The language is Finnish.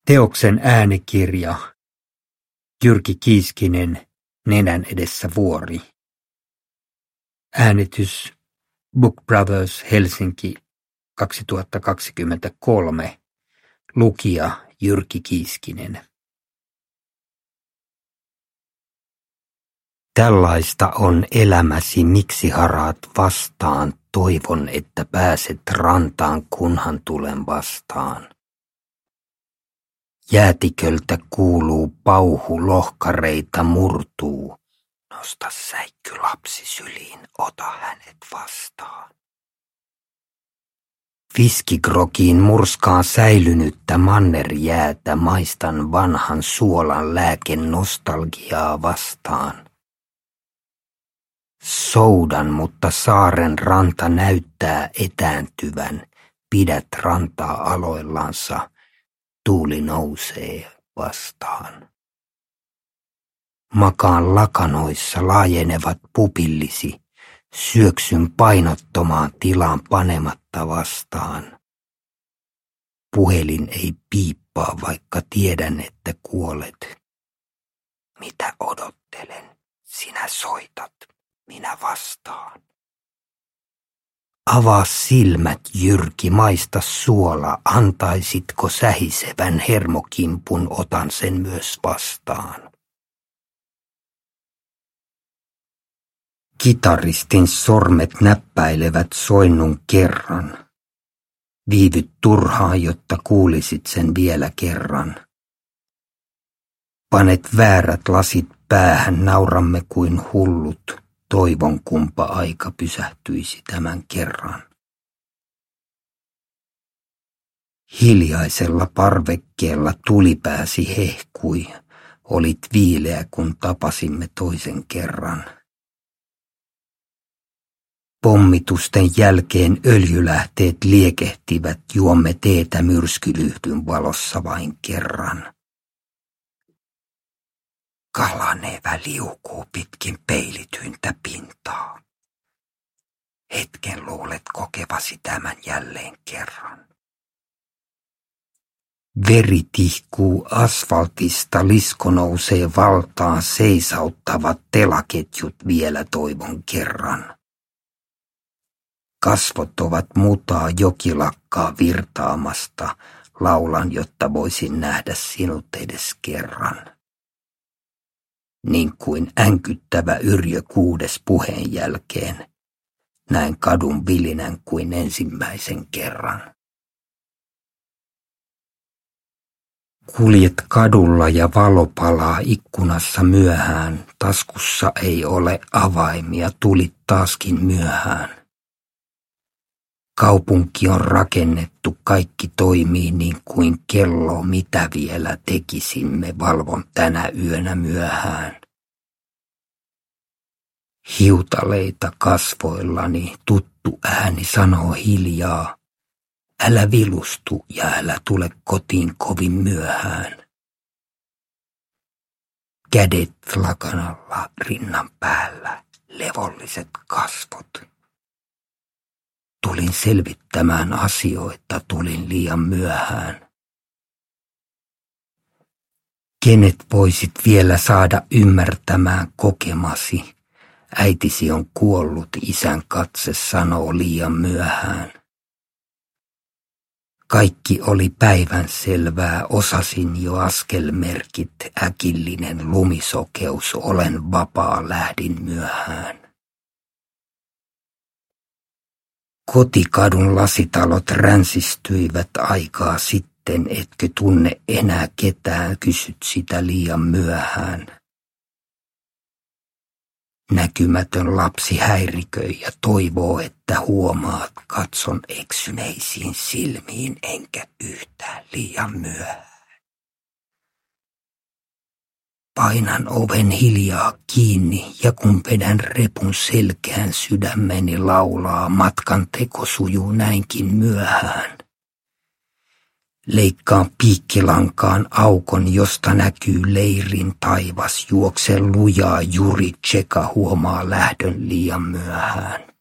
Teoksen äänikirja Jyrki Kiiskinen, Nenän edessä vuori. Äänitys Book Brothers Helsinki 2023. Lukija Jyrki Kiiskinen. Tällaista on elämäsi, miksi haraat vastaan, toivon, että pääset rantaan, kunhan tulen vastaan. Jäätiköltä kuuluu pauhu, lohkareita murtuu. Nosta säikky lapsi syliin, ota hänet vastaan. Viskigrokiin murskaan säilynyttä mannerjäätä, maistan vanhan suolan lääken nostalgiaa vastaan. Soudan, mutta saaren ranta näyttää etääntyvän, pidät rantaa aloillansa. Tuuli nousee vastaan. Makaan lakanoissa laajenevat pupillisi, syöksyn painottomaan tilaan panematta vastaan. Puhelin ei piippaa, vaikka tiedän, että kuolet. Mitä odottelen? Sinä soitat, minä vastaan. Avaa silmät, Jyrki, maista suola, antaisitko sähisevän hermokimpun, otan sen myös vastaan. Kitaristin sormet näppäilevät soinnun kerran. Viivyt turhaan, jotta kuulisit sen vielä kerran. Panet väärät lasit päähän, nauramme kuin hullut. Toivon, kumpa aika pysähtyisi tämän kerran. Hiljaisella parvekkeella tulipääsi hehkui. Olit viileä, kun tapasimme toisen kerran. Pommitusten jälkeen öljylähteet liekehtivät, juomme teetä myrskylyhdyn valossa vain kerran. Kalanevä liukuu pitkin peilityintä pintaa. Hetken luulet kokevasi tämän jälleen kerran. Veri tihkuu asfaltista, lisko nousee valtaan, seisauttavat telaketjut vielä toivon kerran. Kasvot ovat mutaa, joki lakkaa virtaamasta, laulan, jotta voisin nähdä sinut edes kerran. Niin kuin änkyttävä Yrjö kuudes puheen jälkeen, näen kadun vilinän kuin ensimmäisen kerran. Kuljet kadulla ja valo palaa ikkunassa myöhään, taskussa ei ole avaimia, tulit taaskin myöhään. Kaupunki on rakennettu, kaikki toimii niin kuin kello, mitä vielä tekisimme, valvon tänä yönä myöhään. Hiutaleita kasvoillani, tuttu ääni sanoo hiljaa, älä vilustu ja älä tule kotiin kovin myöhään. Kädet lakanalla, rinnan päällä, levolliset kasvot. Tulin selvittämään asioita, tulin liian myöhään. Kenet voisit vielä saada ymmärtämään kokemasi? Äitisi on kuollut, isän katse sanoo liian myöhään. Kaikki oli päivänselvää, osasin jo askelmerkit, äkillinen lumisokeus, olen vapaa, lähdin myöhään. Kotikadun lasitalot ränsistyivät aikaa sitten, etkö tunne enää ketään, kysyt sitä liian myöhään. Näkymätön lapsi häiriköi ja toivoo, että huomaat, katson eksyneisiin silmiin, enkä yhtään liian myöhään. Painan oven hiljaa kiinni ja kun vedän repun selkään, sydämeni laulaa, matkan teko sujuu näinkin myöhään. Leikkaan piikkilankaan aukon, josta näkyy leirin taivas, juokse lujaa, Juri Tseka huomaa lähdön liian myöhään.